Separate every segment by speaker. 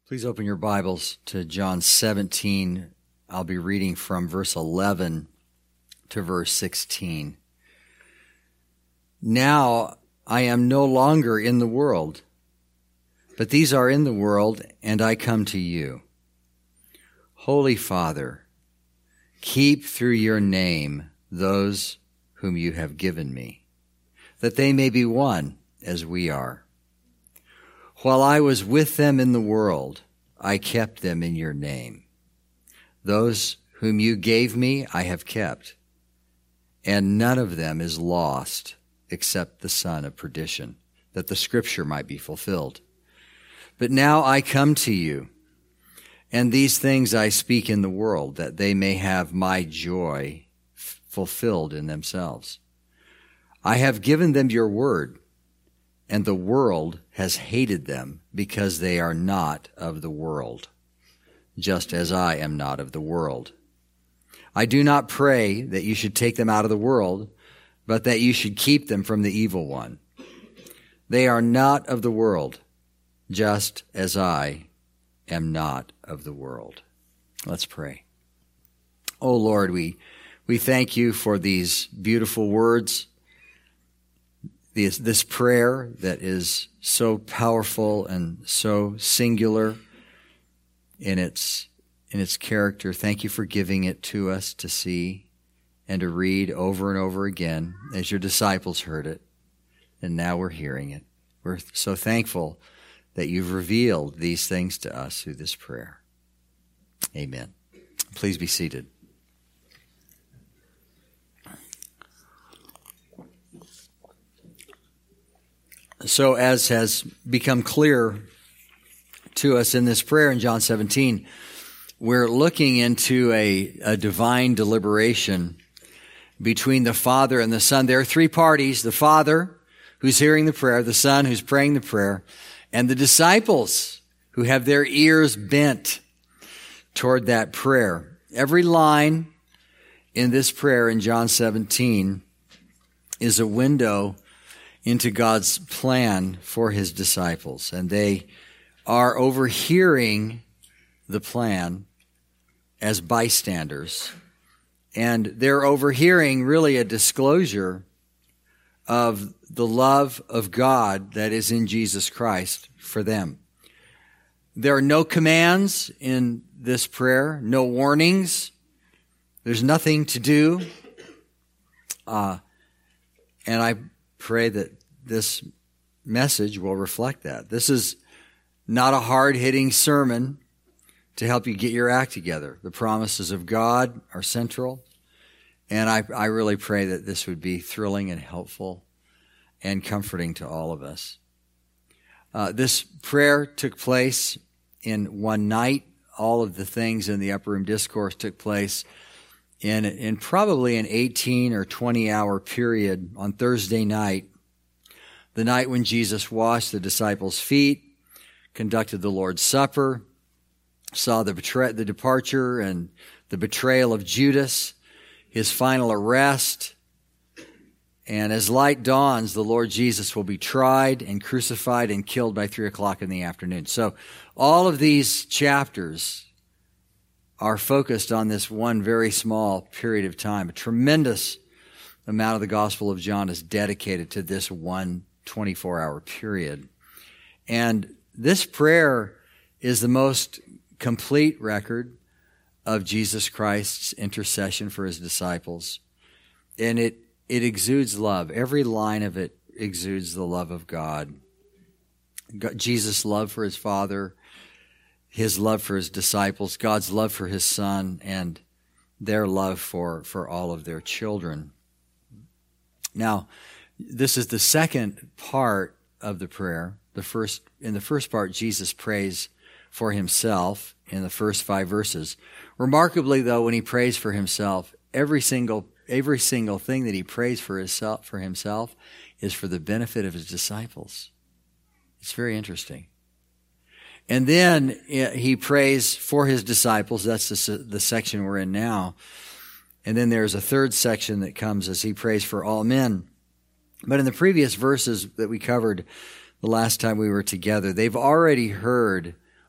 Speaker 1: Please open your Bibles to John 17. I'll be reading from verse 11 to verse 16. Now I am no longer in the world, but these are in the world, and I come to you. Holy Father, keep through your name those whom you have given me, that they may be one as we are. While I was with them in the world, I kept them in your name. Those whom you gave me, I have kept, and none of them is lost except the son of perdition, that the scripture might be fulfilled. But now I come to you, and these things I speak in the world, that they may have my joy fulfilled in themselves. I have given them your word, and the world has hated them because they are not of the world, just as I am not of the world. I do not pray that you should take them out of the world, but that you should keep them from the evil one. They are not of the world, just as I am not of the world. Let's pray. Oh Lord, we thank you for these beautiful words, this prayer that is so powerful and so singular in its character. Thank you for giving it to us to see and to read over and over again as your disciples heard it, and now we're hearing it. We're so thankful that you've revealed these things to us through this prayer. Amen. Please be seated. So as has become clear to us in this prayer in John 17, we're looking into a divine deliberation between the Father and the Son. There are three parties: the Father who's hearing the prayer, the Son who's praying the prayer, and the disciples who have their ears bent toward that prayer. Every line in this prayer in John 17 is a window into God's plan for his disciples, and they are overhearing the plan as bystanders, and they're overhearing really a disclosure of the love of God that is in Jesus Christ for them. There are no commands in this prayer, no warnings. There's nothing to do. And I pray that this message will reflect that. This is not a hard-hitting sermon to help you get your act together. The promises of God are central, and I really pray that this would be thrilling and helpful and comforting to all of us. This prayer took place in one night. All of the things in the Upper Room Discourse took place in probably an 18 or 20 hour period on Thursday night, the night when Jesus washed the disciples' feet, conducted the Lord's Supper, saw the departure and the betrayal of Judas, his final arrest, and as light dawns, the Lord Jesus will be tried and crucified and killed by 3 o'clock in the afternoon. So all of these chapters are focused on this one very small period of time. A tremendous amount of the Gospel of John is dedicated to this one 24-hour period. And this prayer is the most complete record of Jesus Christ's intercession for his disciples. And it exudes love. Every line of it exudes the love of God. Jesus' love for his Father, his love for his disciples, God's love for his Son, and their love for all of their children. Now, this is the second part of the prayer. In the first part, Jesus prays for himself in the first 5 verses. Remarkably, though, when he prays for himself, every single thing that he prays for himself is for the benefit of his disciples. It's very interesting. And then he prays for his disciples. That's the section we're in now. And then there's a third section that comes as he prays for all men. But in the previous verses that we covered the last time we were together, they've already heard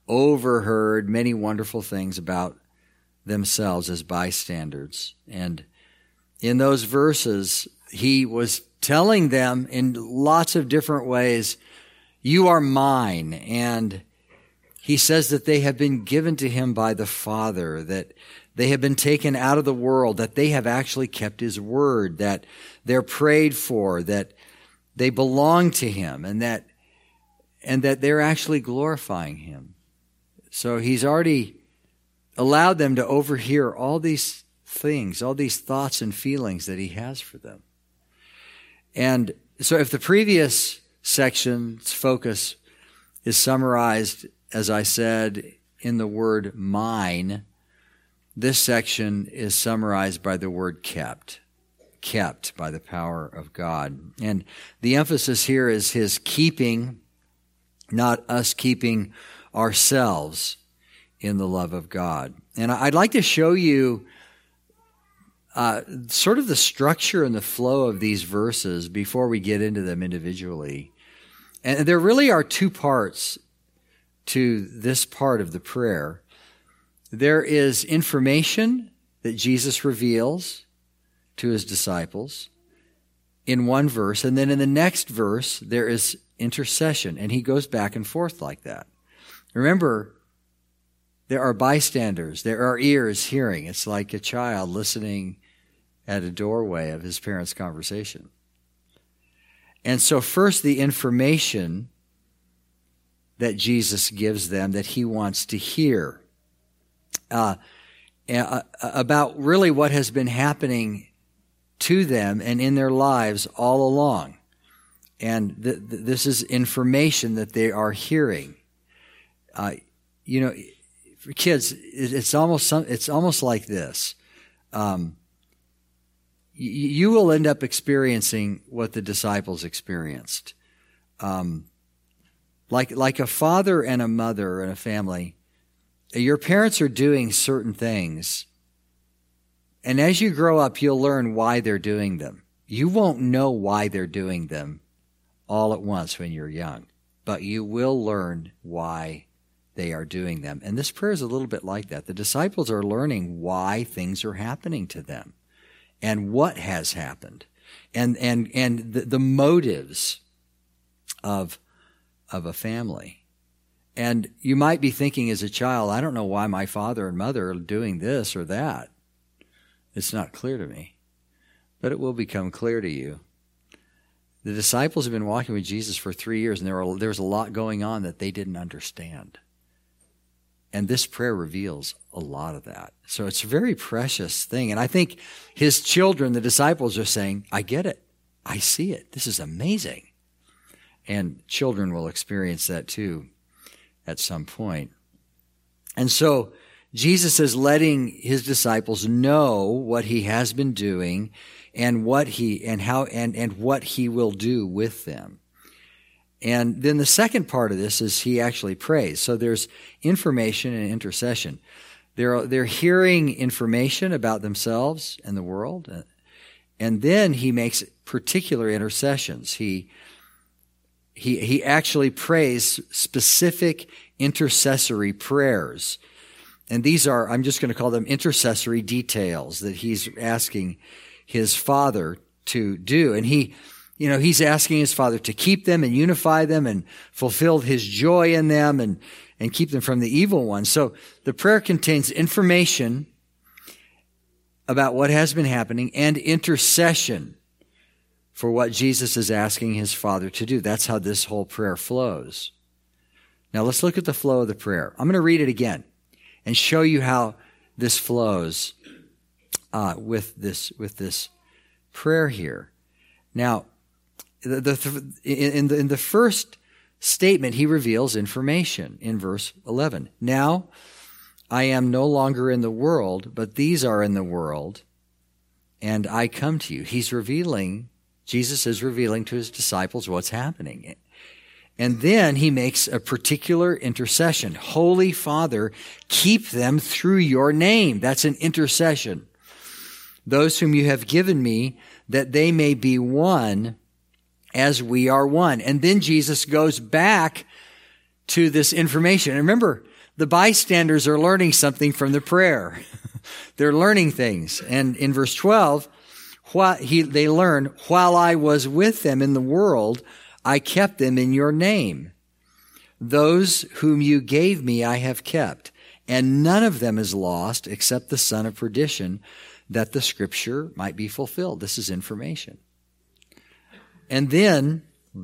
Speaker 1: overheard many wonderful things about themselves as bystanders. And in those verses, he was telling them in lots of different ways, you are mine. And he says that they have been given to him by the Father, that they have been taken out of the world, that they have actually kept his word, that they're prayed for, that they belong to him, and that they're actually glorifying him. So he's already allowed them to overhear all these things, all these thoughts and feelings that he has for them. And so if the previous section's focus is summarized, as I said, in the word mine, this section is summarized by the word kept by the power of God. And the emphasis here is his keeping, not us keeping ourselves in the love of God. And I'd like to show you sort of the structure and the flow of these verses before we get into them individually. And there really are two parts to this part of the prayer. There is information that Jesus reveals to his disciples in one verse, and then in the next verse, there is intercession, and he goes back and forth like that. Remember, there are bystanders, there are ears hearing. It's like a child listening at a doorway of his parents' conversation. And so first, the information that Jesus gives them that he wants to hear about really what has been happening to them and in their lives all along. And this is information that they are hearing. For kids, it's almost like this. You will end up experiencing what the disciples experienced. Like a father and a mother and a family, your parents are doing certain things, and as you grow up, you'll learn why they're doing them. You won't know why they're doing them all at once when you're young, but you will learn why they are doing them. And this prayer is a little bit like that. The disciples are learning why things are happening to them and what has happened and the motives of a family. And you might be thinking as a child, I don't know why my father and mother are doing this or that. It's not clear to me. But it will become clear to you. The disciples have been walking with Jesus for 3 years, and there was a lot going on that they didn't understand. And this prayer reveals a lot of that. So it's a very precious thing. And I think his children, the disciples, are saying, I get it. I see it. This is amazing. And children will experience that too at some point. And so Jesus is letting his disciples know what he has been doing and what he will do with them. And then the second part of this is he actually prays. So there's information and intercession. They're hearing information about themselves and the world, and then he makes particular intercessions. He actually prays specific intercessory prayers. And these are, I'm just going to call them intercessory details that he's asking his Father to do. And he's asking his Father to keep them and unify them and fulfill his joy in them and keep them from the evil one. So the prayer contains information about what has been happening and intercession for what Jesus is asking his Father to do. That's how this whole prayer flows. Now let's look at the flow of the prayer. I'm going to read it again and show you how this flows with this prayer here. Now, in the first statement, he reveals information in verse 11. Now, I am no longer in the world, but these are in the world, and I come to you. Jesus is revealing to his disciples what's happening. And then he makes a particular intercession. Holy Father, keep them through your name. That's an intercession. Those whom you have given me, that they may be one as we are one. And then Jesus goes back to this information. And remember, the bystanders are learning something from the prayer. They're learning things. And in verse 12, they learn, while I was with them in the world, I kept them in your name. Those whom you gave me I have kept, and none of them is lost except the son of perdition, that the scripture might be fulfilled. This is information. And then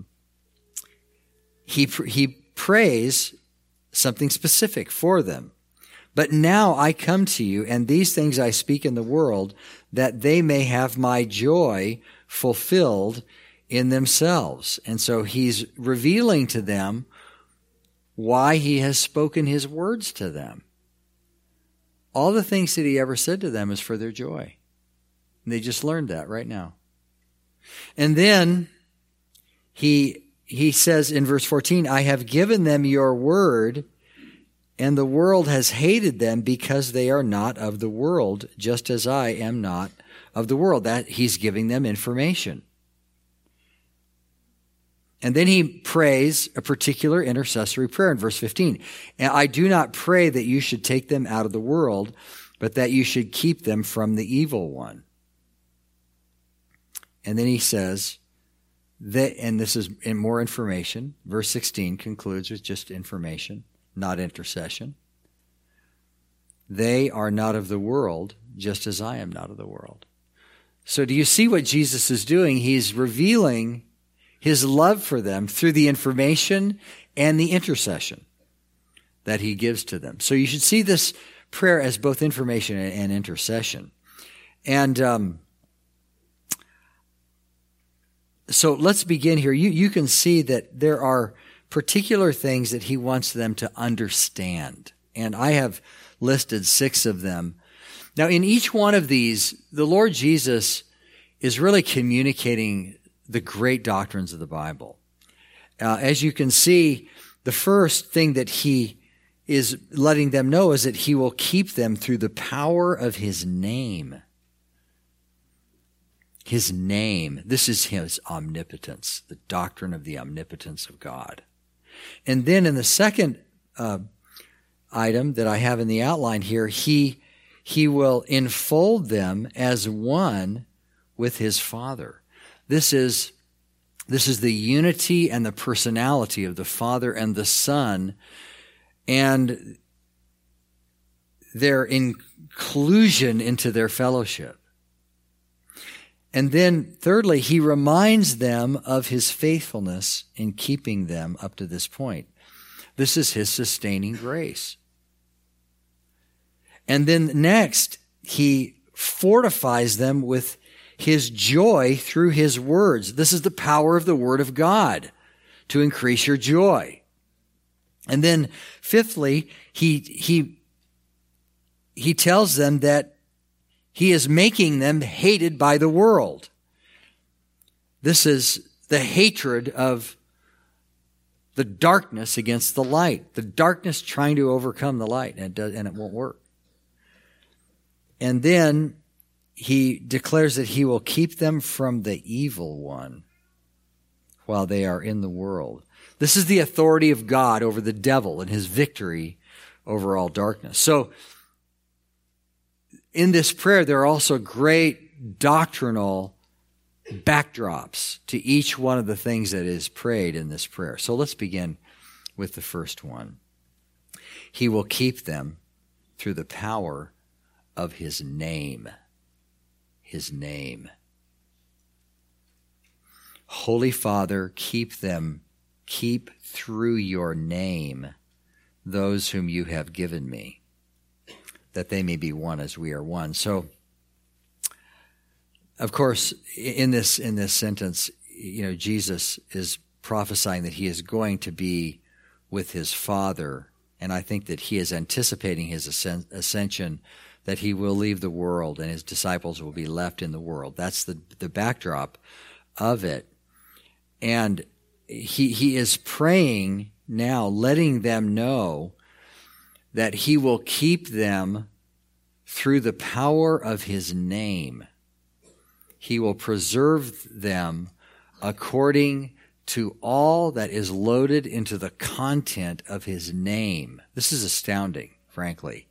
Speaker 1: he prays something specific for them. But now I come to you, and these things I speak in the world, that they may have my joy fulfilled in themselves. And so he's revealing to them why he has spoken his words to them. All the things that he ever said to them is for their joy. And they just learned that right now. And then he says in verse 14, I have given them your word, and the world has hated them because they are not of the world, just as I am not of the world. That he's giving them information. And then he prays a particular intercessory prayer in verse 15. And I do not pray that you should take them out of the world, but that you should keep them from the evil one. And then he says, and this is in more information. Verse 16 concludes with just information, not intercession. They are not of the world, just as I am not of the world. So do you see what Jesus is doing? He's revealing his love for them through the information and the intercession that he gives to them. So you should see this prayer as both information and intercession. And so let's begin here. You can see that there are particular things that he wants them to understand. And I have listed 6 of them. Now, in each one of these, the Lord Jesus is really communicating the great doctrines of the Bible. As you can see, the first thing that he is letting them know is that he will keep them through the power of his name. His name. This is his omnipotence, the doctrine of the omnipotence of God. And then in the second item that I have in the outline here, he will enfold them as one with his Father. This is the unity and the personality of the Father and the Son, and their inclusion into their fellowship. And then thirdly, he reminds them of his faithfulness in keeping them up to this point. This is his sustaining grace. And then next, he fortifies them with his joy through his words. This is the power of the Word of God to increase your joy. And then fifthly, he tells them that he is making them hated by the world. This is the hatred of the darkness against the light. The darkness trying to overcome the light, and it won't work. And then he declares that he will keep them from the evil one while they are in the world. This is the authority of God over the devil and his victory over all darkness. So in this prayer, there are also great doctrinal backdrops to each one of the things that is prayed in this prayer. So let's begin with the first one. He will keep them through the power of his name. His name. Holy Father, keep through your name those whom you have given me, that they may be one as we are one. So, of course, in this sentence, Jesus is prophesying that he is going to be with his Father, and I think that he is anticipating his ascension, that he will leave the world and his disciples will be left in the world. That's the backdrop of it. And he is praying now, letting them know that he will keep them through the power of his name. He will preserve them according to all that is loaded into the content of his name. This is astounding, frankly.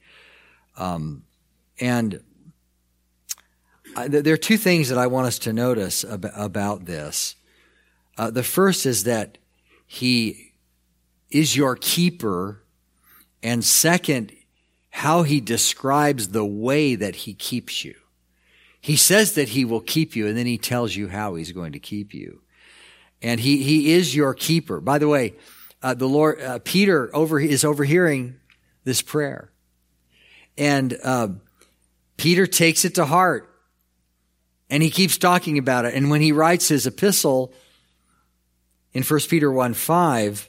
Speaker 1: And there are two things that I want us to notice about this. The first is that he is your keeper, and second, how he describes the way that he keeps you. He says that he will keep you, and then he tells you how he's going to keep you. And he is your keeper. By the way, the Lord, Peter is overhearing this prayer. And Peter takes it to heart. And he keeps talking about it. And when he writes his epistle in 1 Peter 1:5,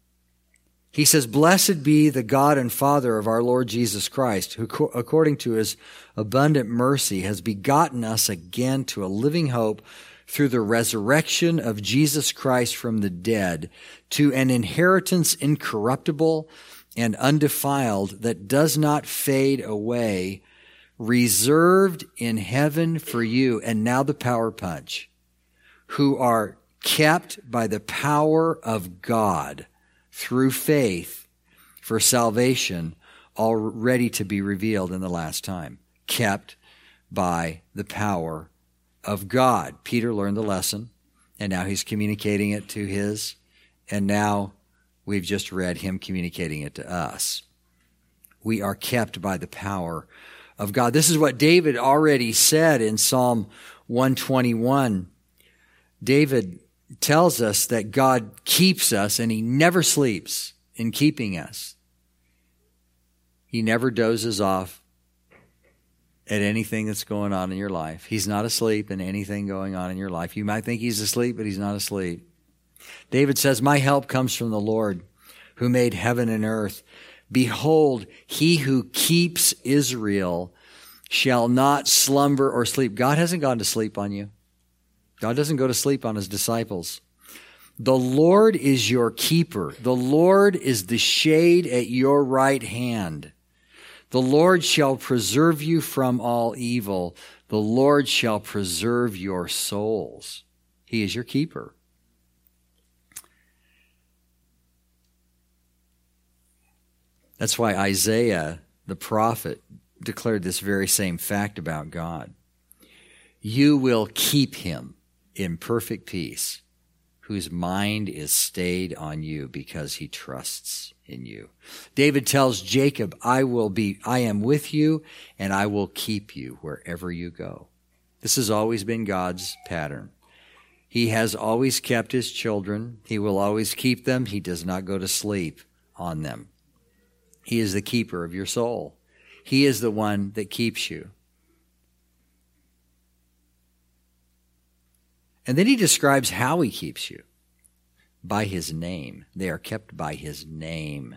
Speaker 1: he says, "Blessed be the God and Father of our Lord Jesus Christ, who according to his abundant mercy has begotten us again to a living hope through the resurrection of Jesus Christ from the dead, to an inheritance incorruptible and undefiled that does not fade away, reserved in heaven for you," and now the power punch, "who are kept by the power of God through faith for salvation, all ready to be revealed in the last time." Kept by the power of God. Peter learned the lesson, and now he's communicating it to his, and now we've just read him communicating it to us. We are kept by the power of God. This is what David already said in Psalm 121. David tells us that God keeps us, and he never sleeps in keeping us. He never dozes off at anything that's going on in your life. He's not asleep in anything going on in your life. You might think he's asleep, but he's not asleep. David says, "My help comes from the Lord, who made heaven and earth. Behold, he who keeps Israel shall not slumber or sleep." God hasn't gone to sleep on you. God doesn't go to sleep on his disciples. "The Lord is your keeper. The Lord is the shade at your right hand. The Lord shall preserve you from all evil. The Lord shall preserve your souls." He is your keeper. That's why Isaiah, the prophet, declared this very same fact about God. "You will keep him in perfect peace, whose mind is stayed on you because he trusts in you." David tells Jacob, I am with you, and I will keep you wherever you go." This has always been God's pattern. He has always kept his children. He will always keep them. He does not go to sleep on them. He is the keeper of your soul. He is the one that keeps you. And then he describes how he keeps you. By his name. They are kept by his name.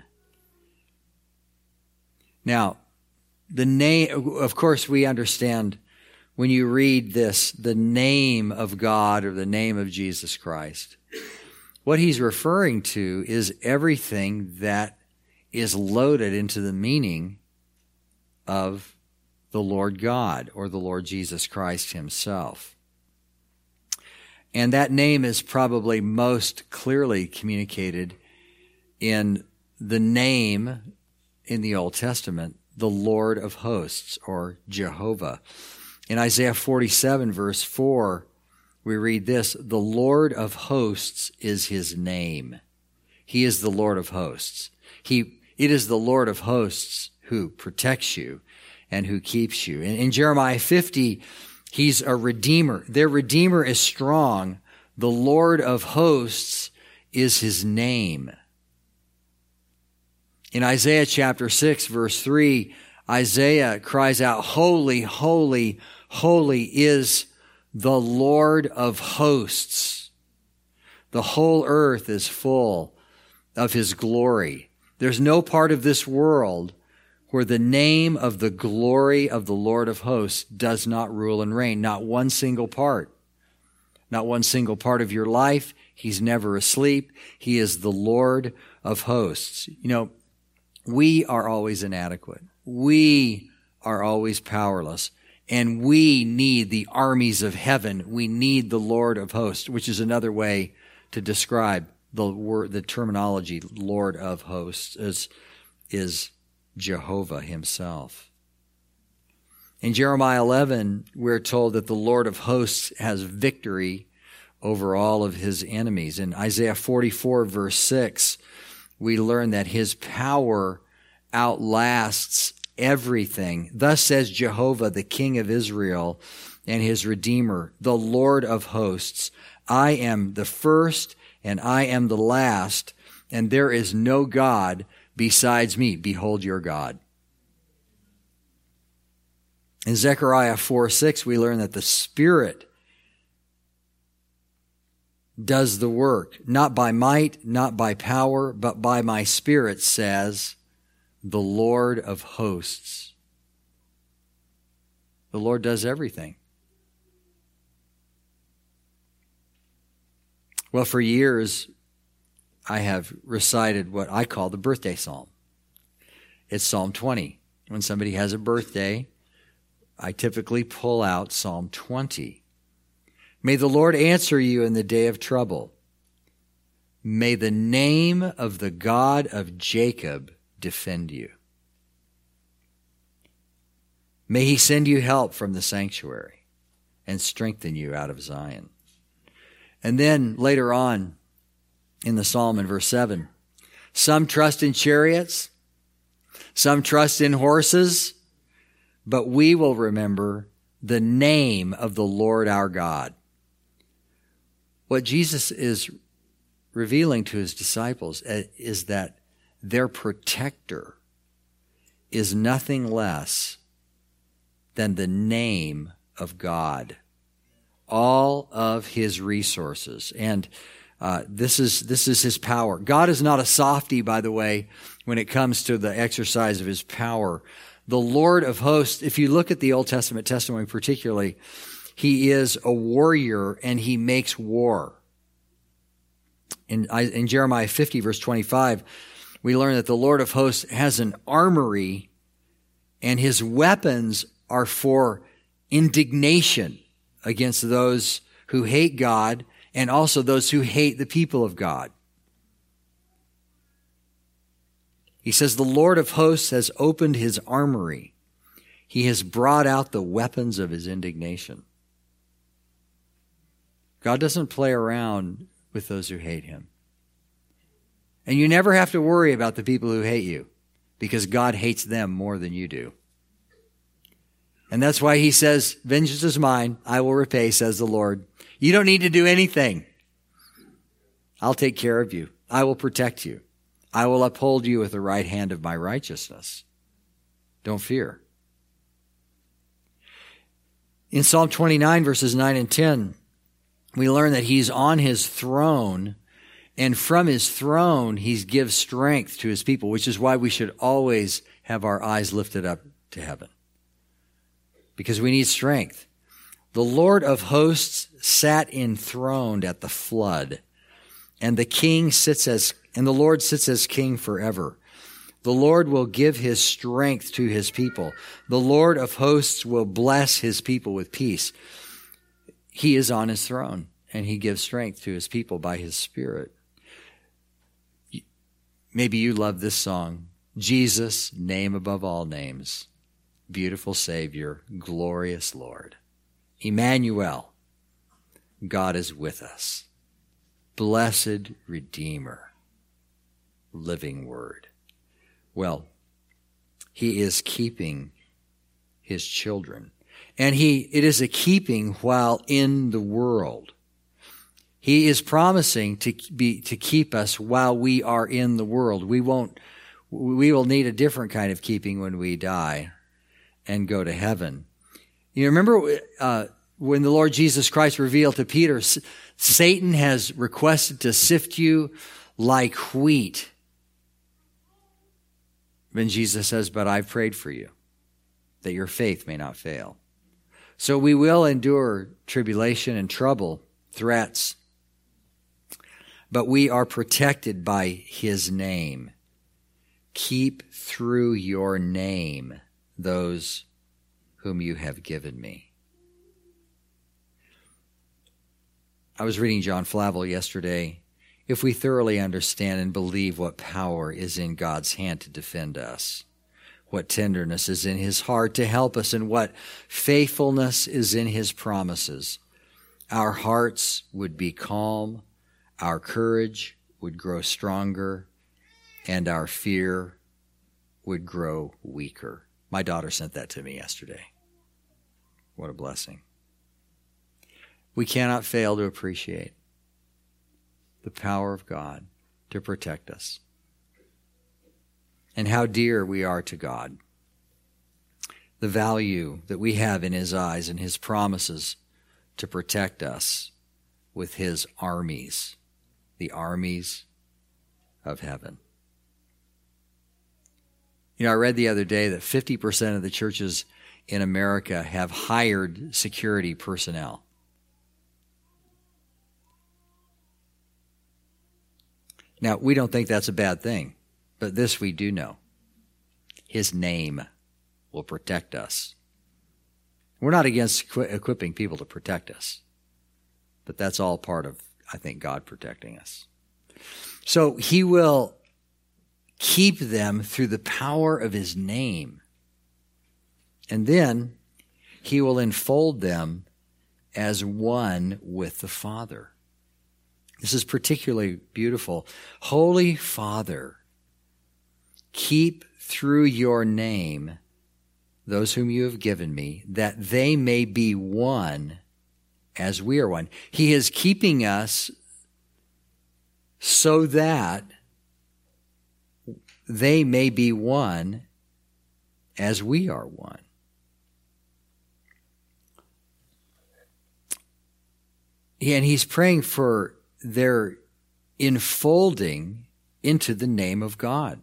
Speaker 1: Now, the name, of course, we understand when you read this, the name of God or the name of Jesus Christ. What he's referring to is everything that is loaded into the meaning of the Lord God or the Lord Jesus Christ himself. And that name is probably most clearly communicated in the name in the Old Testament, the Lord of hosts, or Jehovah. In Isaiah 47, verse 4, we read this, "The Lord of hosts is his name." He is the Lord of hosts. It is the Lord of hosts who protects you and who keeps you. In Jeremiah 50, he's a redeemer. Their redeemer is strong. The Lord of hosts is his name. In Isaiah chapter 6, verse 3, Isaiah cries out, "Holy, holy, holy is the Lord of hosts. The whole earth is full of his glory." There's no part of this world where the name of the glory of the Lord of hosts does not rule and reign. Not one single part. Not one single part of your life. He's never asleep. He is the Lord of hosts. You know, we are always inadequate. We are always powerless. And we need the armies of heaven. We need the Lord of hosts, which is another way to describe the terminology Lord of hosts is Jehovah himself. In Jeremiah 11, we're told that the Lord of hosts has victory over all of his enemies. In Isaiah 44, verse 6, we learn that his power outlasts everything. Thus says Jehovah, the King of Israel and his Redeemer, the Lord of hosts. I am the first and I am the last, and there is no God besides me. Behold your God. In Zechariah 4:6, we learn that the Spirit does the work, not by might, not by power, but by my Spirit, says the Lord of hosts. The Lord does everything. Well, for years, I have recited what I call the birthday psalm. It's Psalm 20. When somebody has a birthday, I typically pull out Psalm 20. May the Lord answer you in the day of trouble. May the name of the God of Jacob defend you. May he send you help from the sanctuary and strengthen you out of Zion. And then later on in the psalm in verse 7, some trust in chariots, some trust in horses, but we will remember the name of the Lord our God. What Jesus is revealing to his disciples is that their protector is nothing less than the name of God. All of his resources. And this is his power. God is not a softie, by the way, when it comes to the exercise of his power. The Lord of hosts, if you look at the Old Testament testimony particularly, he is a warrior and he makes war. In Jeremiah 50, verse 25, we learn that the Lord of hosts has an armory and his weapons are for indignation against those who hate God and also those who hate the people of God. He says, the Lord of hosts has opened his armory. He has brought out the weapons of his indignation. God doesn't play around with those who hate him. And you never have to worry about the people who hate you because God hates them more than you do. And that's why he says, vengeance is mine, I will repay, says the Lord. You don't need to do anything. I'll take care of you. I will protect you. I will uphold you with the right hand of my righteousness. Don't fear. In Psalm 29, verses 9 and 10, we learn that he's on his throne, and from his throne he gives strength to his people, which is why we should always have our eyes lifted up to heaven. Because we need strength. The Lord of hosts sat enthroned at the flood, and the Lord sits as king forever. The Lord will give his strength to his people. The Lord of hosts will bless his people with peace. He is on his throne, and he gives strength to his people by his Spirit. Maybe you love this song. Jesus, name above all names. Beautiful Savior, glorious Lord. Emmanuel, God is with us. Blessed Redeemer, living Word. Well, he is keeping his children. And it is a keeping while in the world. He is promising to keep us while we are in the world. We will need a different kind of keeping when we die and go to heaven. You remember when the Lord Jesus Christ revealed to Peter, Satan has requested to sift you like wheat. Then Jesus says, but I've prayed for you, that your faith may not fail. So we will endure tribulation and trouble, threats, but we are protected by his name. Keep through your name those whom you have given me. I was reading John Flavel yesterday. If we thoroughly understand and believe what power is in God's hand to defend us, what tenderness is in his heart to help us, and what faithfulness is in his promises, our hearts would be calm, our courage would grow stronger, and our fear would grow weaker. My daughter sent that to me yesterday. What a blessing. We cannot fail to appreciate the power of God to protect us and how dear we are to God. The value that we have in his eyes and his promises to protect us with his armies, the armies of heaven. You know, I read the other day that 50% of the churches in America have hired security personnel. Now, we don't think that's a bad thing, but this we do know. His name will protect us. We're not against equipping people to protect us, but that's all part of, I think, God protecting us. So he will keep them through the power of his name. And then he will enfold them as one with the Father. This is particularly beautiful. Holy Father, keep through your name those whom you have given me, that they may be one as we are one. He is keeping us so that they may be one as we are one. And he's praying for their enfolding into the name of God.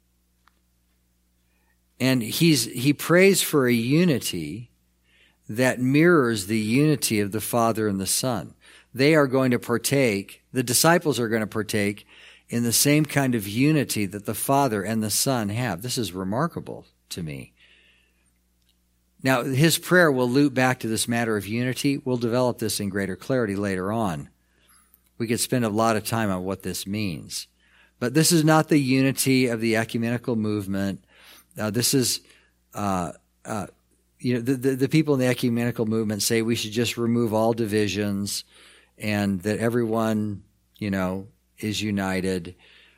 Speaker 1: And he prays for a unity that mirrors the unity of the Father and the Son. They are going to partake, the disciples are going to partake in the same kind of unity that the Father and the Son have. This is remarkable to me. Now, his prayer will loop back to this matter of unity. We'll develop this in greater clarity later on. We could spend a lot of time on what this means. But this is not the unity of the ecumenical movement. This is, the people in the ecumenical movement say we should just remove all divisions and that everyone, is united.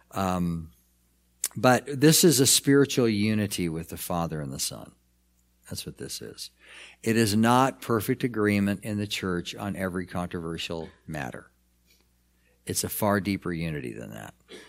Speaker 1: But this is a spiritual unity with the Father and the Son. That's what this is. It is not perfect agreement in the church on every controversial matter. It's a far deeper unity than that.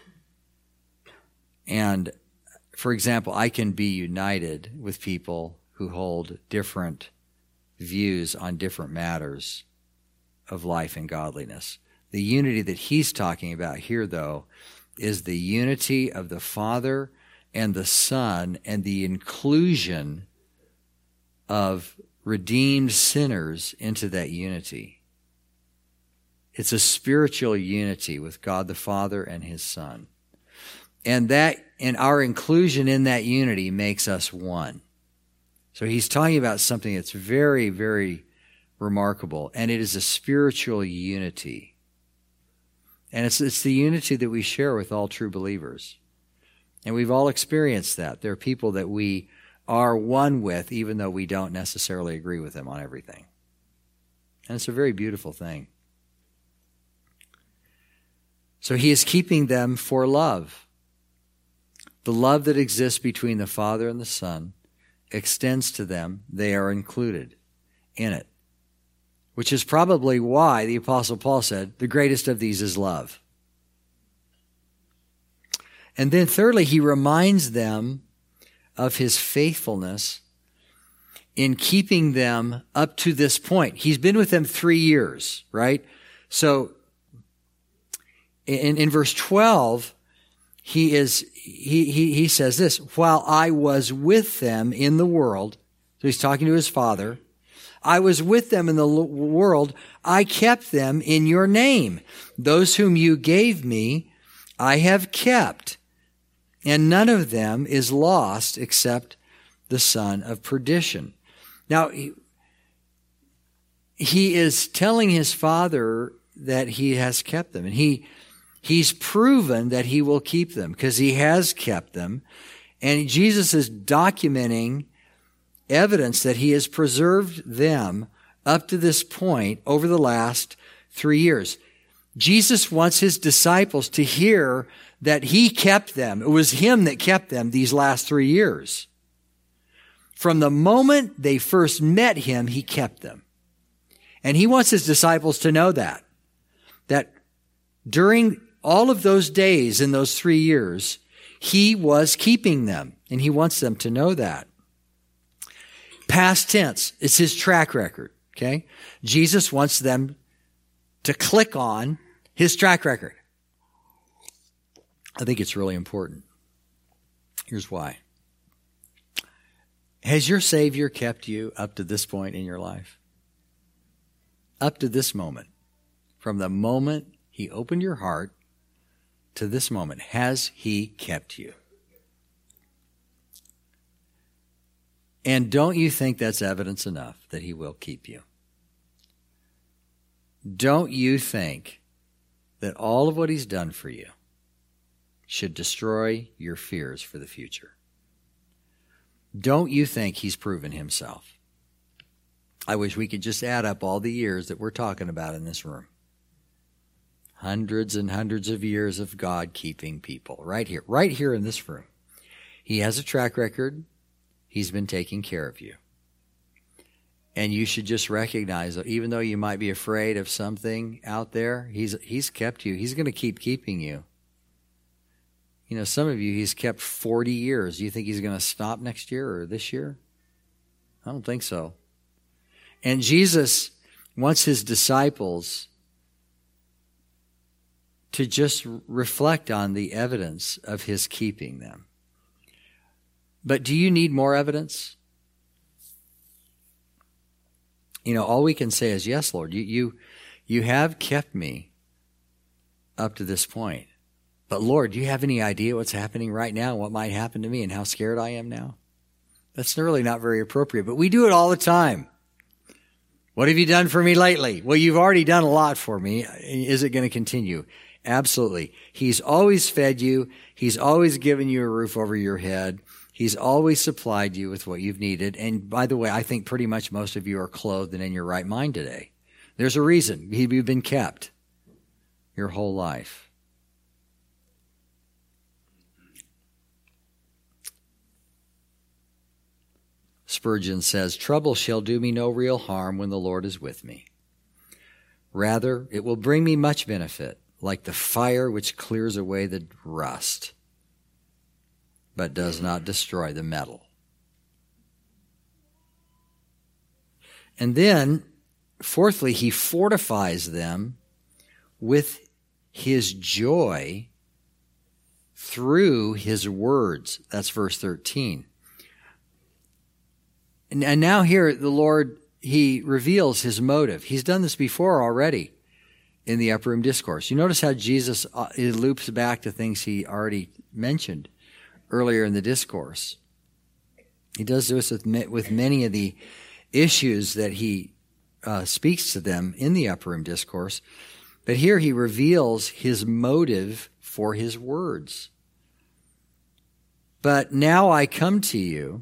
Speaker 1: And, for example, I can be united with people who hold different views on different matters of life and godliness. The unity that he's talking about here, though, is the unity of the Father and the Son and the inclusion of redeemed sinners into that unity. It's a spiritual unity with God the Father and his Son. And our inclusion in that unity makes us one. So he's talking about something that's very, very remarkable, and it is a spiritual unity. And it's the unity that we share with all true believers. And we've all experienced that. There are people that we are one with, even though we don't necessarily agree with them on everything. And it's a very beautiful thing. So he is keeping them for love. The love that exists between the Father and the Son extends to them. They are included in it, which is probably why the Apostle Paul said, the greatest of these is love. And then thirdly, he reminds them of his faithfulness in keeping them up to this point. He's been with them 3 years, right? So in verse 12, he says this, while I was with them in the world, so he's talking to his Father, I was with them in the world, I kept them in your name. Those whom you gave me, I have kept, and none of them is lost except the son of perdition. Now, he is telling his Father that he has kept them. And he's proven that he will keep them because he has kept them. And Jesus is documenting evidence that he has preserved them up to this point over the last 3 years. Jesus wants his disciples to hear that he kept them. It was him that kept them these last 3 years. From the moment they first met him, he kept them. And he wants his disciples to know that during all of those days in those 3 years, he was keeping them. And he wants them to know that. Past tense, it's his track record, okay? Jesus wants them to click on his track record. I think it's really important. Here's why. Has your Savior kept you up to this point in your life? Up to this moment. From the moment he opened your heart to this moment, has he kept you? And don't you think that's evidence enough that he will keep you? Don't you think that all of what he's done for you should destroy your fears for the future? Don't you think he's proven himself? I wish we could just add up all the years that we're talking about in this room. Hundreds and hundreds of years of God keeping people right here in this room. He has a track record. He's been taking care of you. And you should just recognize that even though you might be afraid of something out there, he's kept you. He's going to keep keeping you. You know, some of you, he's kept 40 years. Do you think he's going to stop next year or this year? I don't think so. And Jesus wants his disciples to just reflect on the evidence of his keeping them. But do you need more evidence? You know, all we can say is, yes, Lord, you have kept me up to this point. But Lord, do you have any idea what's happening right now, what might happen to me, and how scared I am now? That's really not very appropriate, but we do it all the time. What have you done for me lately? Well, you've already done a lot for me. Is it going to continue? Absolutely. He's always fed you. He's always given you a roof over your head. He's always supplied you with what you've needed. And by the way, I think pretty much most of you are clothed and in your right mind today. There's a reason. You've been kept your whole life. Spurgeon says, "Trouble shall do me no real harm when the Lord is with me. Rather, it will bring me much benefit, like the fire which clears away the rust, but does not destroy the metal." And then, fourthly, he fortifies them with his joy through his words. That's verse 13. And now here, the Lord, he reveals his motive. He's done this before already in the Upper Room Discourse. You notice how Jesus loops back to things he already mentioned earlier in the discourse. He does this with many of the issues that he speaks to them in the Upper Room Discourse. But here he reveals his motive for his words. "But now I come to you,"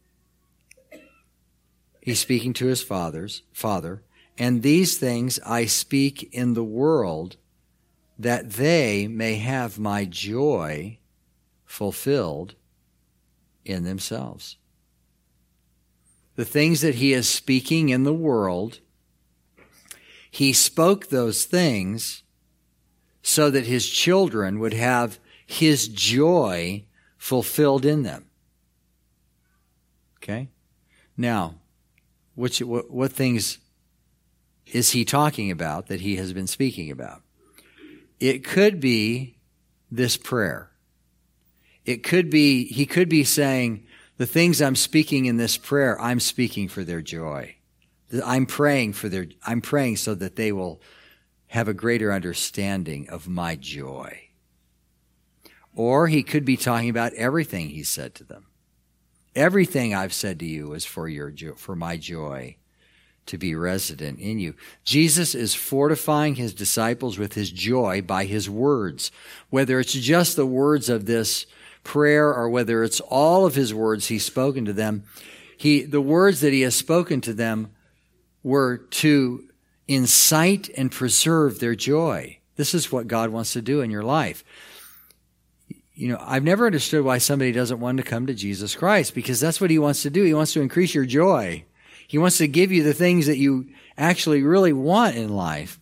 Speaker 1: he's speaking to his Father, "and these things I speak in the world, that they may have my joy fulfilled in themselves." The things that he is speaking in the world, he spoke those things so that his children would have his joy fulfilled in them. Okay? Now, what things is he talking about that he has been speaking about? It could be this prayer. It could be, he could be saying, the things I'm speaking in this prayer, I'm speaking for their joy. I'm praying so that they will have a greater understanding of my joy. Or he could be talking about everything he said to them. Everything I've said to you is for my joy to be resident in you. Jesus is fortifying his disciples with his joy by his words. Whether it's just the words of this prayer or whether it's all of his words he's spoken to them, the words that he has spoken to them were to incite and preserve their joy. This is what God wants to do in your life. You know, I've never understood why somebody doesn't want to come to Jesus Christ, because that's what he wants to do. He wants to increase your joy. He wants to give you the things that you actually really want in life.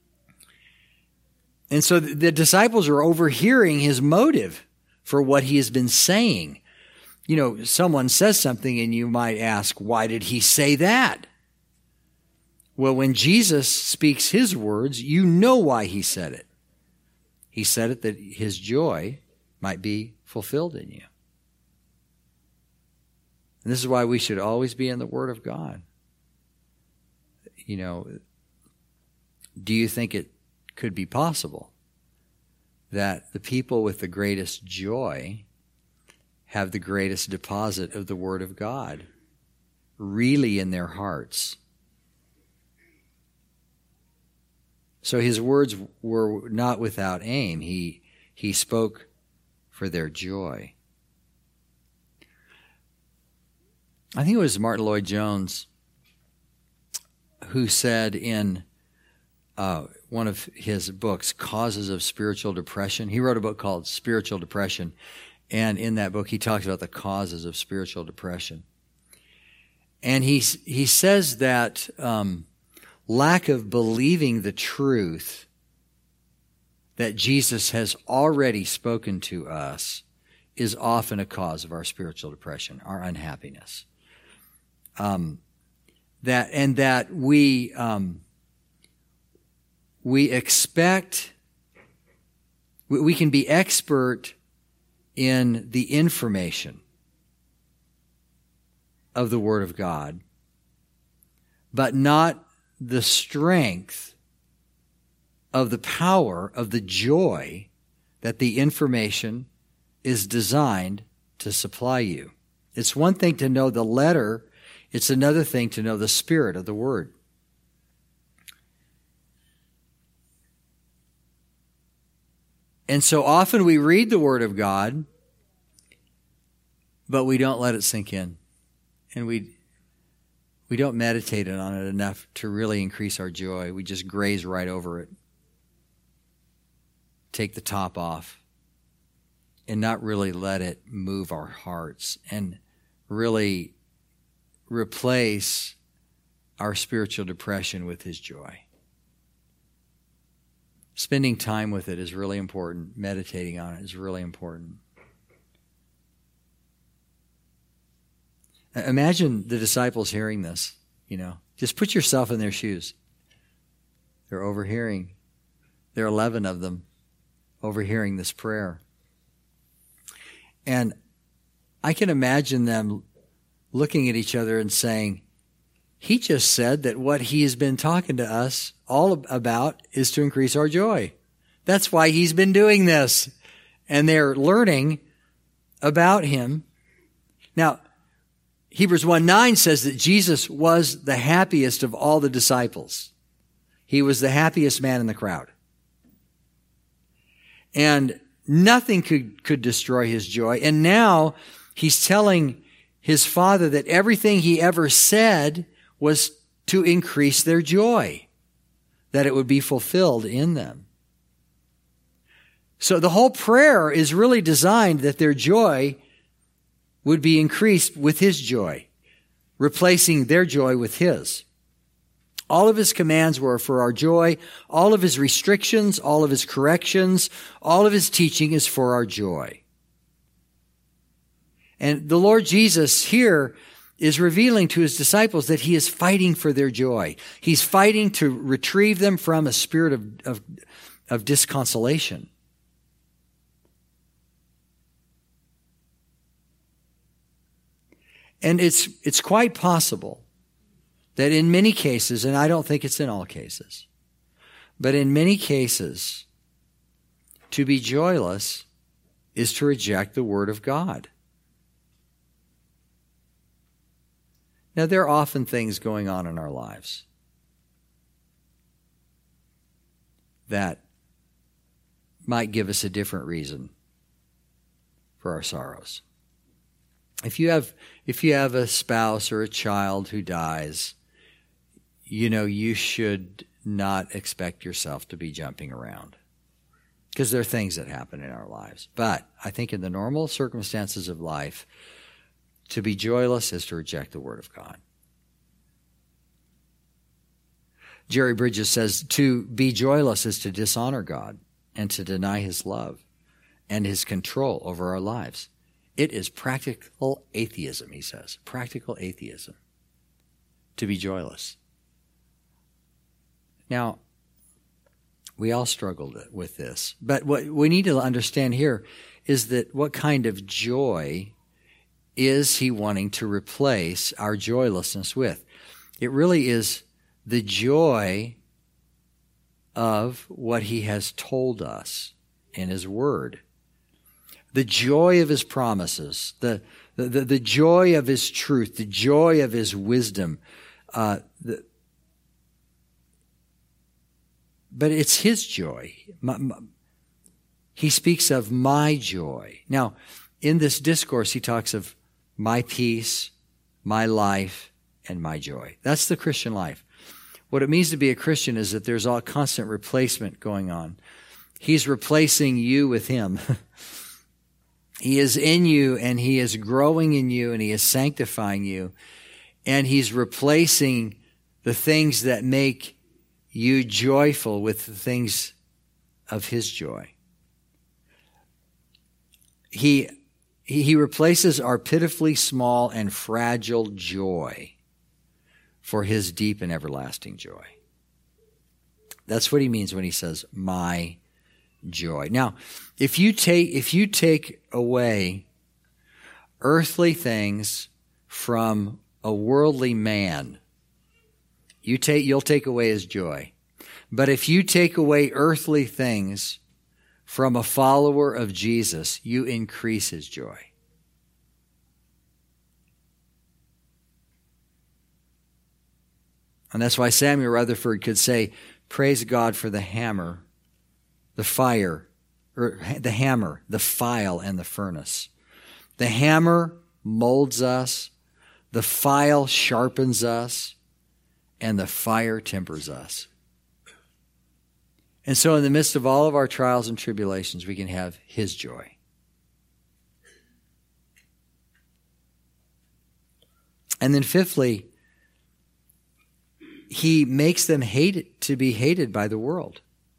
Speaker 1: And so the disciples are overhearing his motive for what he has been saying. You know, someone says something and you might ask, why did he say that? Well, when Jesus speaks his words, you know why he said it. He said it that his joy might be fulfilled in you. And this is why we should always be in the Word of God. You know, do you think it could be possible that the people with the greatest joy have the greatest deposit of the Word of God really in their hearts? So his words were not without aim. He spoke for their joy. I think it was Martin Lloyd-Jones who said in one of his books, Causes of Spiritual Depression, he wrote a book called Spiritual Depression, and in that book he talks about the causes of spiritual depression. And he says that lack of believing the truth that Jesus has already spoken to us is often a cause of our spiritual depression, our unhappiness. That we expect, we can be expert in the information of the Word of God, but not the strength of the power of the joy that the information is designed to supply you. It's one thing to know the letter, it's another thing to know the spirit of the Word. And so often we read the Word of God, but we don't let it sink in. And we don't meditate on it enough to really increase our joy. We just graze right over it. Take the top off and not really let it move our hearts and really replace our spiritual depression with his joy. Spending time with it is really important. Meditating on it is really important. Imagine the disciples hearing this, you know. Just put yourself in their shoes. They're overhearing. There are 11 of them overhearing this prayer. And I can imagine them looking at each other and saying, he just said that what he has been talking to us all about is to increase our joy. That's why he's been doing this. And they're learning about him. Now, Hebrews 1:9 says that Jesus was the happiest of all the disciples. He was the happiest man in the crowd. And nothing could destroy his joy. And now he's telling his Father that everything he ever said was to increase their joy, that it would be fulfilled in them. So the whole prayer is really designed that their joy would be increased with his joy, replacing their joy with his. All of his commands were for our joy. All of his restrictions, all of his corrections, all of his teaching is for our joy. And the Lord Jesus here is revealing to his disciples that he is fighting for their joy. He's fighting to retrieve them from a spirit of disconsolation. And it's quite possible that in many cases, and I don't think it's in all cases, but in many cases, to be joyless is to reject the Word of God. Now, there are often things going on in our lives that might give us a different reason for our sorrows. If you have a spouse or a child who dies, you should not expect yourself to be jumping around, because there are things that happen in our lives. But I think in the normal circumstances of life, to be joyless is to reject the Word of God. Jerry Bridges says, to be joyless is to dishonor God and to deny His love and His control over our lives. It is practical atheism, he says. Practical atheism. To be joyless. Now, we all struggled with this. But what we need to understand here is that what kind of joy is He wanting to replace our joylessness with? It really is the joy of what He has told us in His Word. The joy of His promises, the joy of His truth, the joy of His wisdom. But it's His joy. He speaks of my joy. Now, in this discourse, He talks of my peace, my life, and my joy. That's the Christian life. What it means to be a Christian is that there's all constant replacement going on. He's replacing you with Him. He is in you, and He is growing in you, and He is sanctifying you. And He's replacing the things that make you joyful with the things of His joy. He replaces our pitifully small and fragile joy for His deep and everlasting joy. That's what He means when He says, my joy. Now, if you take away earthly things from a worldly man, you'll take away his joy. But if you take away earthly things from a follower of Jesus, you increase his joy. And that's why Samuel Rutherford could say, praise God for the hammer, the fire, or the hammer, the file, and the furnace. The hammer molds us, the file sharpens us, and the fire tempers us. And so in the midst of all of our trials and tribulations, we can have his joy. And then fifthly, he makes them to be hated by the world.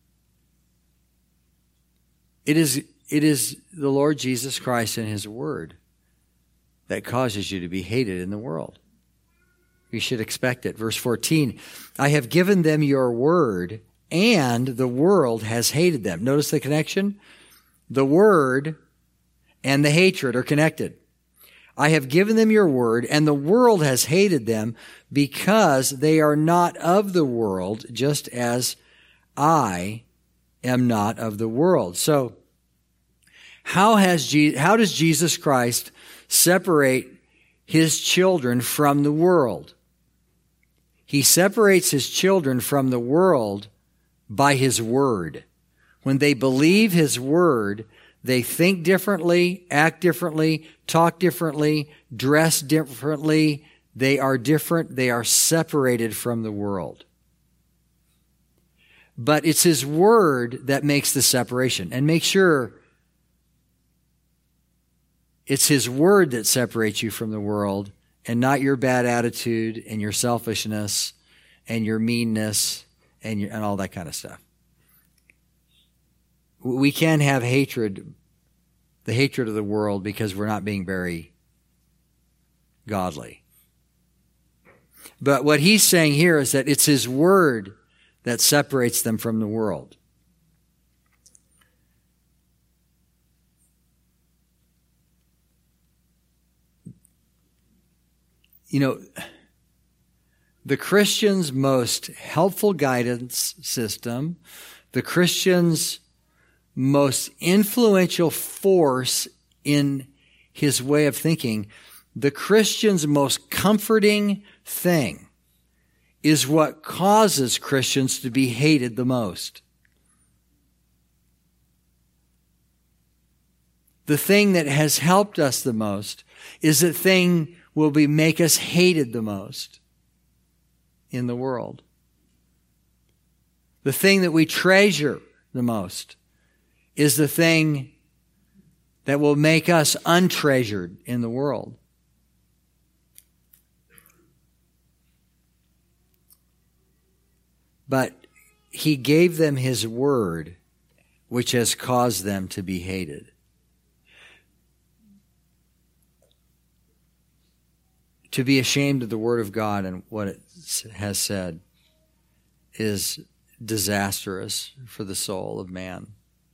Speaker 1: It is the Lord Jesus Christ and his word that causes you to be hated in the world. You should expect it. Verse 14, I have given them your word, and the world has hated them. Notice the connection? The word and the hatred are connected. I have given them your word, and the world has hated them because they are not of the world, just as I am not of the world. So, how does Jesus Christ separate his children from the world? He separates his children from the world by his word. When they believe his word, they think differently, act differently, talk differently, dress differently. They are different. They are separated from the world. But it's his word that makes the separation. And make sure it's his word that separates you from the world, and not your bad attitude and your selfishness and your meanness and all that kind of stuff. We can have hatred, the hatred of the world, because we're not being very godly. But what he's saying here is that it's his word that separates them from the world. You know, the Christian's most helpful guidance system, the Christian's most influential force in his way of thinking, The Christian's most comforting thing is what causes Christians to be hated the most. The thing that has helped us the most is the thing will make us hated the most in the world. The thing that we treasure the most is the thing that will make us untreasured in the world. But he gave them his word, which has caused them to be hated. To be ashamed of the word of God and what it has said is disastrous for the soul of man.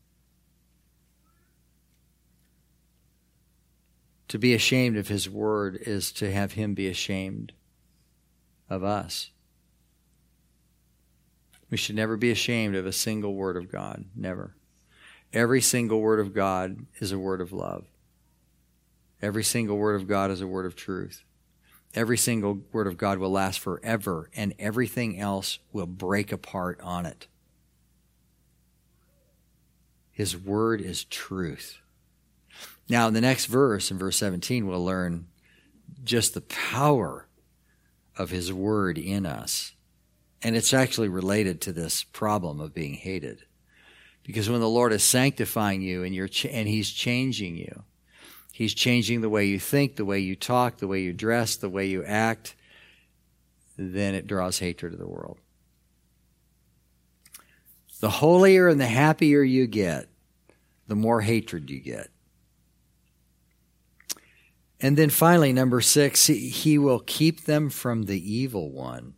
Speaker 1: To be ashamed of his word is to have him be ashamed of us. We should never be ashamed of a single word of God. Never. Every single word of God is a word of love. Every single word of God is a word of truth. Every single word of God will last forever, and everything else will break apart on it. His word is truth. Now, in the next verse, in verse 17, we'll learn just the power of his word in us. And it's actually related to this problem of being hated. Because when the Lord is sanctifying you and he's changing you, he's changing the way you think, the way you talk, the way you dress, the way you act, then it draws hatred of the world. The holier and the happier you get, the more hatred you get. And then finally, number 6, he will keep them from the evil one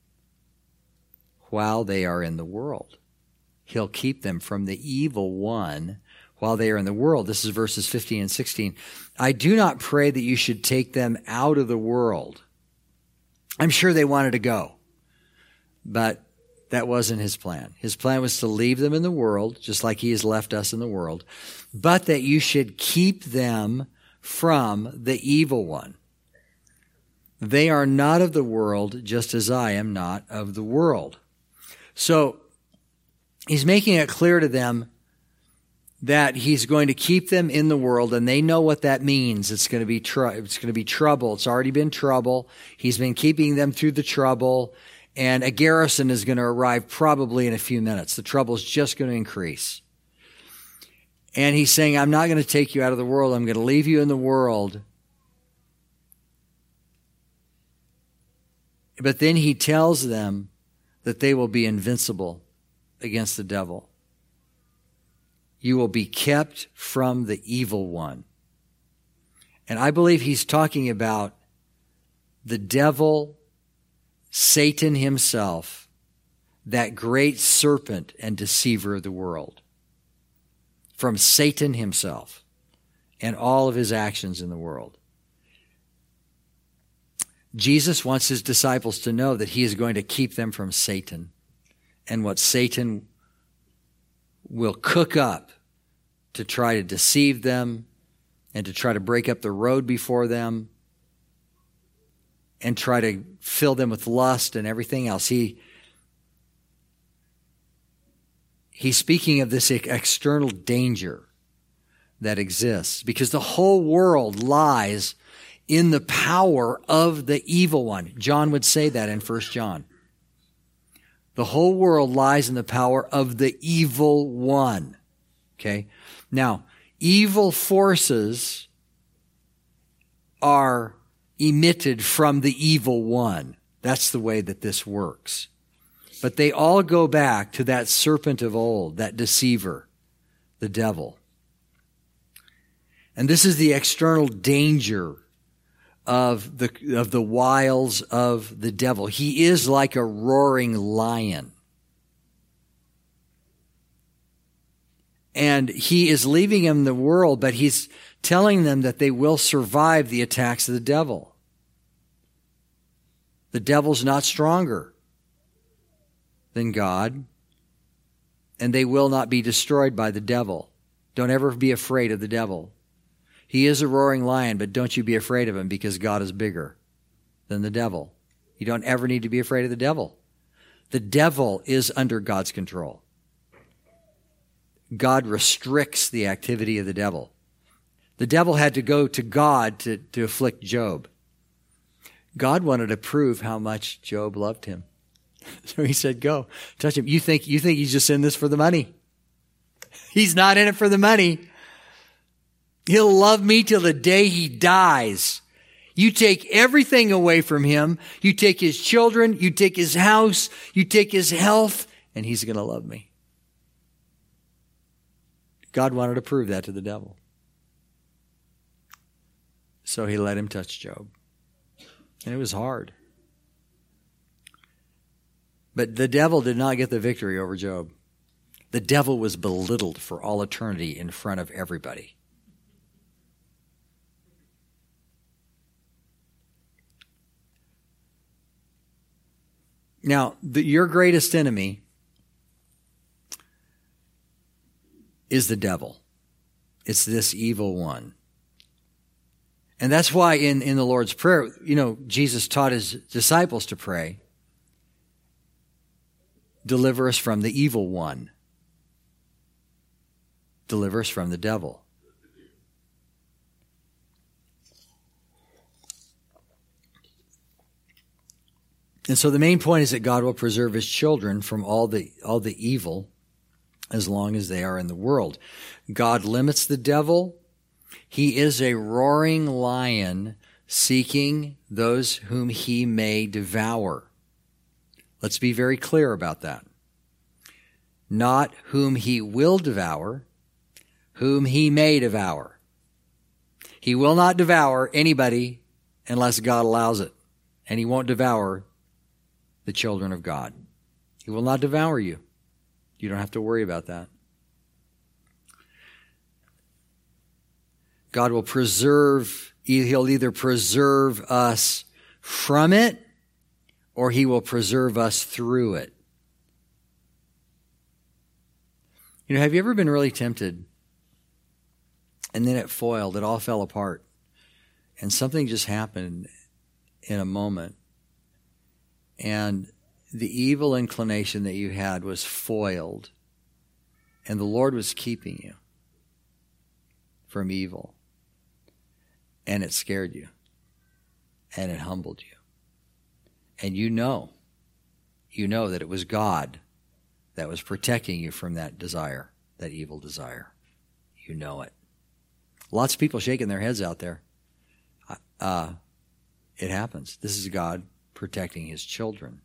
Speaker 1: while they are in the world. He'll keep them from the evil one while they are in the world. This is verses 15 and 16. I do not pray that you should take them out of the world. I'm sure they wanted to go, but that wasn't his plan. His plan was to leave them in the world, just like he has left us in the world, but that you should keep them from the evil one. They are not of the world, just as I am not of the world. So he's making it clear to them that he's going to keep them in the world, and they know what that means. It's going to be trouble. It's already been trouble. He's been keeping them through the trouble, and a garrison is going to arrive probably in a few minutes. The trouble is just going to increase. And he's saying, I'm not going to take you out of the world. I'm going to leave you in the world. But then he tells them that they will be invincible against the devil. You will be kept from the evil one. And I believe he's talking about the devil, Satan himself, that great serpent and deceiver of the world. From Satan himself and all of his actions in the world. Jesus wants his disciples to know that he is going to keep them from Satan and what Satan will cook up to try to deceive them and to try to break up the road before them and try to fill them with lust and everything else. He's speaking of this external danger that exists because the whole world lies in the power of the evil one. John would say that in 1 John. The whole world lies in the power of the evil one. Okay? Now, evil forces are emitted from the evil one. That's the way that this works. But they all go back to that serpent of old, that deceiver, the devil. And this is the external danger of the wiles of the devil. He is like a roaring lion. And he is leaving them in the world, but he's telling them that they will survive the attacks of the devil. The devil's not stronger than God, and they will not be destroyed by the devil. Don't ever be afraid of the devil. He is a roaring lion, but don't you be afraid of him because God is bigger than the devil. You don't ever need to be afraid of the devil. The devil is under God's control. God restricts the activity of the devil. The devil had to go to God to afflict Job. God wanted to prove how much Job loved him. So he said, go, touch him. You think he's just in this for the money? He's not in it for the money. He'll love me till the day he dies. You take everything away from him. You take his children. You take his house. You take his health. And he's going to love me. God wanted to prove that to the devil. So he let him touch Job. And it was hard. But the devil did not get the victory over Job. The devil was belittled for all eternity in front of everybody. Now, your greatest enemy is the devil. It's this evil one. And that's why in the Lord's Prayer, Jesus taught his disciples to pray, deliver us from the evil one. Deliver us from the devil. And so the main point is that God will preserve his children from all the evil as long as they are in the world. God limits the devil. He is a roaring lion seeking those whom he may devour. Let's be very clear about that. Not whom he will devour, whom he may devour. He will not devour anybody unless God allows it. And he won't devour the children of God. He will not devour you. You don't have to worry about that. God will preserve, he'll either preserve us from it or he will preserve us through it. Have you ever been really tempted and then it foiled, it all fell apart and something just happened in a moment and the evil inclination that you had was foiled and the Lord was keeping you from evil? And it scared you. And it humbled you. And you know that it was God that was protecting you from that desire, that evil desire. You know it. Lots of people shaking their heads out there. It happens. This is God protecting his children.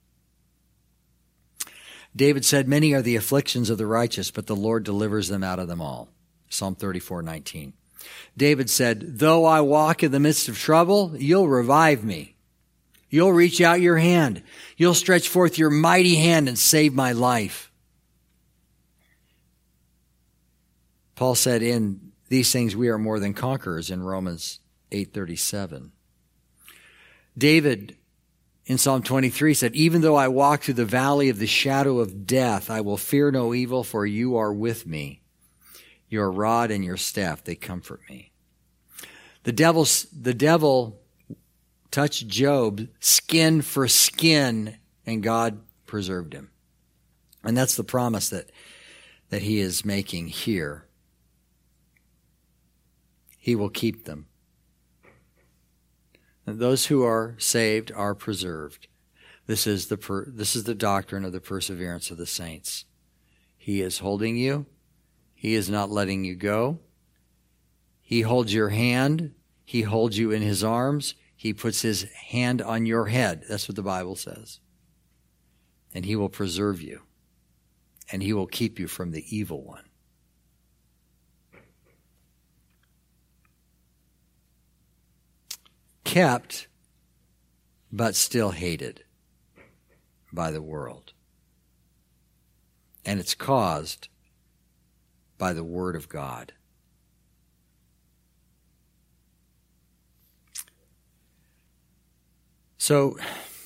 Speaker 1: David said, many are the afflictions of the righteous, but the Lord delivers them out of them all. Psalm 34:19. David said, though I walk in the midst of trouble, you'll revive me. You'll reach out your hand. You'll stretch forth your mighty hand and save my life. Paul said, in these things we are more than conquerors in Romans 8:37. David in Psalm 23 said, even though I walk through the valley of the shadow of death, I will fear no evil, for you are with me. Your rod and your staff, they comfort me. The devil touched Job skin for skin, and God preserved him. And that's the promise that he is making here. He will keep them. And those who are saved are preserved. This is the doctrine of the perseverance of the saints. He is holding you. He is not letting you go. He holds your hand. He holds you in his arms. He puts his hand on your head. That's what the Bible says. And he will preserve you. And he will keep you from the evil one. Kept, but still hated by the world. And it's caused by the Word of God. So,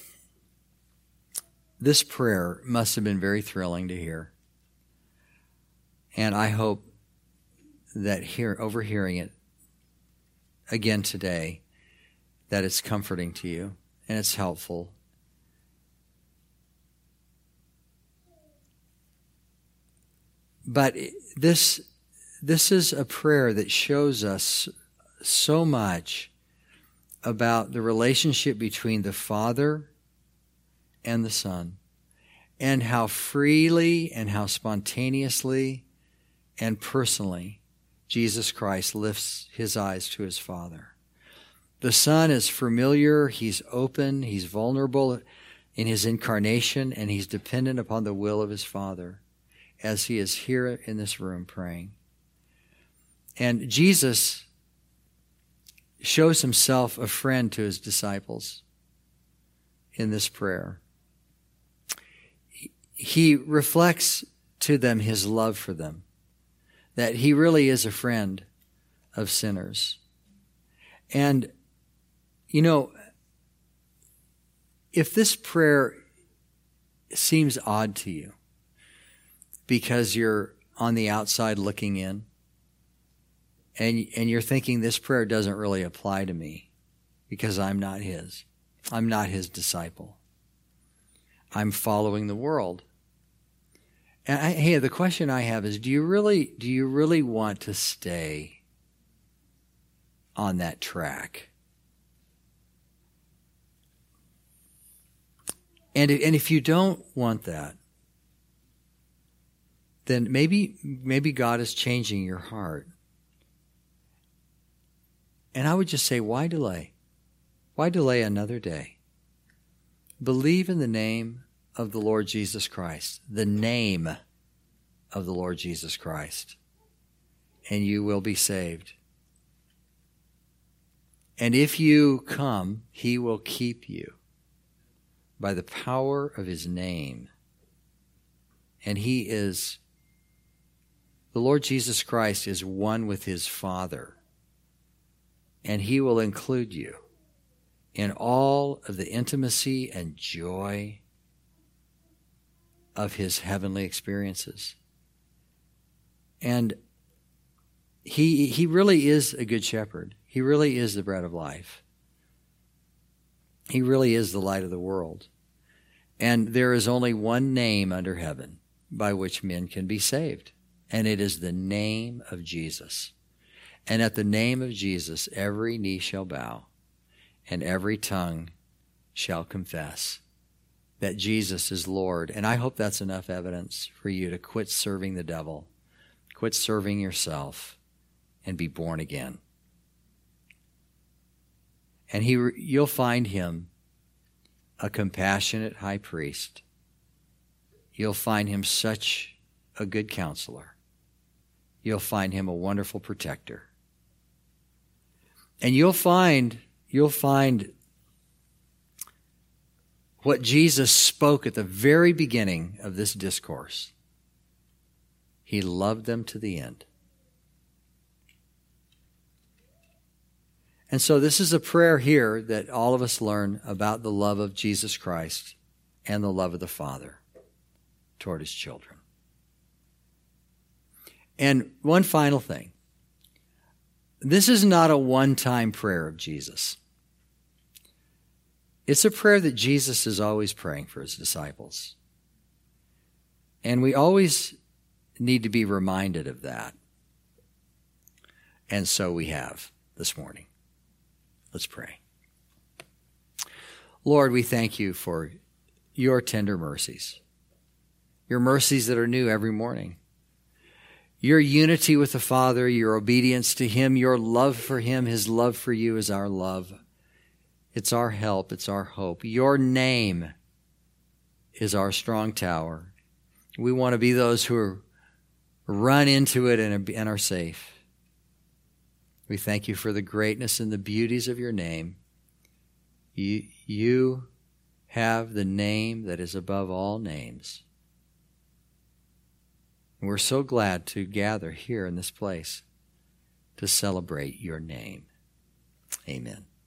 Speaker 1: this prayer must have been very thrilling to hear. And I hope that overhearing it, again today that it's comforting to you and it's helpful. But this is a prayer that shows us so much about the relationship between the Father and the Son, and how freely and how spontaneously and personally Jesus Christ lifts his eyes to his Father. The Son is familiar, he's open, he's vulnerable in his incarnation, and he's dependent upon the will of his Father as he is here in this room praying. And Jesus shows himself a friend to his disciples in this prayer. He reflects to them his love for them, that he really is a friend of sinners. And, you know, if this prayer seems odd to you because you're on the outside looking in, and you're thinking this prayer doesn't really apply to me because I'm not his disciple. I'm following the world. And the question I have is, do you really want to stay on that track? And if you don't want that, then maybe God is changing your heart. And I would just say, why delay? Why delay another day? Believe in the name of the Lord Jesus Christ, the name of the Lord Jesus Christ, and you will be saved. And if you come, he will keep you by the power of his name. And the Lord Jesus Christ is one with his Father. And he will include you in all of the intimacy and joy of his heavenly experiences. And he really is a good shepherd. He really is the bread of life. He really is the light of the world. And there is only one name under heaven by which men can be saved, and it is the name of Jesus. And at the name of Jesus, every knee shall bow and every tongue shall confess that Jesus is Lord. And I hope that's enough evidence for you to quit serving the devil, quit serving yourself, and be born again. And you'll find him a compassionate high priest. You'll find him such a good counselor. You'll find him a wonderful protector. And you'll find what Jesus spoke at the very beginning of this discourse. He loved them to the end. And so this is a prayer here that all of us learn about the love of Jesus Christ and the love of the Father toward his children. And one final thing. This is not a one-time prayer of Jesus. It's a prayer that Jesus is always praying for his disciples. And we always need to be reminded of that. And so we have this morning. Let's pray. Lord, we thank you for your tender mercies, your mercies that are new every morning. Your unity with the Father, your obedience to him, your love for him, his love for you is our love. It's our help, it's our hope. Your name is our strong tower. We want to be those who run into it and are safe. We thank you for the greatness and the beauties of your name. You have the name that is above all names. And we're so glad to gather here in this place to celebrate your name. Amen.